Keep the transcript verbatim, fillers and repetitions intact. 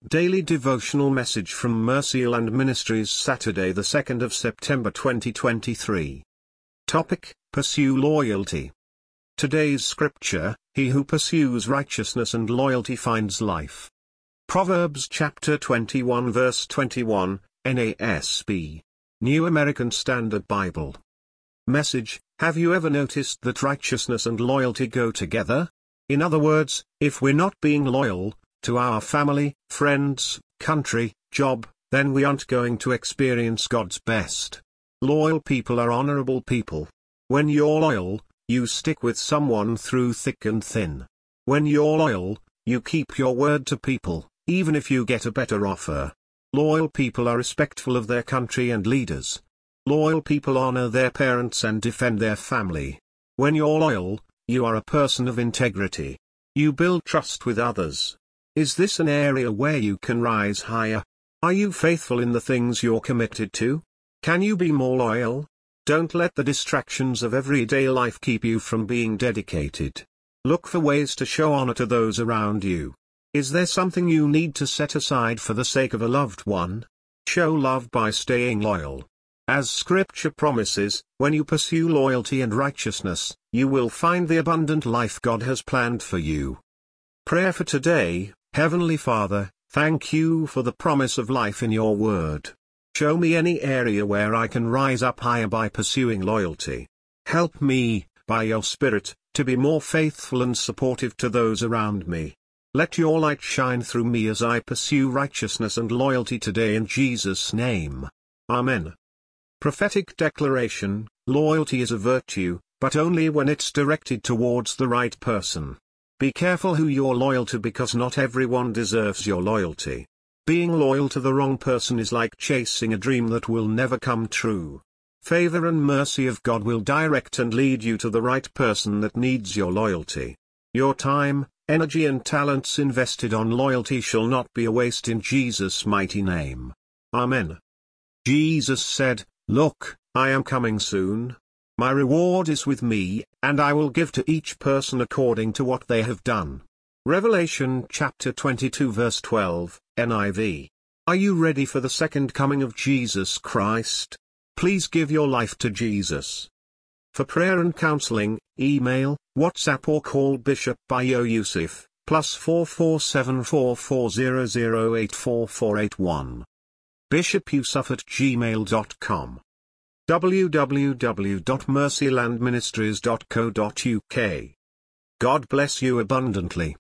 Daily Devotional Message from Mercyland Ministries, Saturday the second of September twenty twenty-three. Topic: Pursue Loyalty. Today's scripture: He who pursues righteousness and loyalty finds life. Proverbs chapter twenty-one verse twenty-one, N A S B. New American Standard Bible. Message: Have you ever noticed that righteousness and loyalty go together? In other words, if we're not being loyal to our family, friends, country, job, then we aren't going to experience God's best. Loyal people are honorable people. When you're loyal, you stick with someone through thick and thin. When you're loyal, you keep your word to people, even if you get a better offer. Loyal people are respectful of their country and leaders. Loyal people honor their parents and defend their family. When you're loyal, you are a person of integrity. You build trust with others. Is this an area where you can rise higher? Are you faithful in the things you're committed to? Can you be more loyal? Don't let the distractions of everyday life keep you from being dedicated. Look for ways to show honor to those around you. Is there something you need to set aside for the sake of a loved one? Show love by staying loyal. As Scripture promises, when you pursue loyalty and righteousness, you will find the abundant life God has planned for you. Prayer for today: Heavenly Father, thank you for the promise of life in your word. Show me any area where I can rise up higher by pursuing loyalty. Help me, by your Spirit, to be more faithful and supportive to those around me. Let your light shine through me as I pursue righteousness and loyalty today, in Jesus' name. Amen. Prophetic declaration: Loyalty is a virtue, but only when it's directed towards the right person. Be careful who you're loyal to, because not everyone deserves your loyalty. Being loyal to the wrong person is like chasing a dream that will never come true. Favor and mercy of God will direct and lead you to the right person that needs your loyalty. Your time, energy and talents invested on loyalty shall not be a waste, in Jesus' mighty name. Amen. Jesus said, "Look, I am coming soon. My reward is with me, and I will give to each person according to what they have done." Revelation chapter twenty-two verse twelve, N I V. Are you ready for the second coming of Jesus Christ? Please give your life to Jesus. For prayer and counseling, email, WhatsApp or call Bishop Bayo Yusuf, plus four four seven four four zero zero eight four four eight one. bishop yusuf at gmail dot com. w w w dot mercyland ministries dot co dot u k. God bless you abundantly.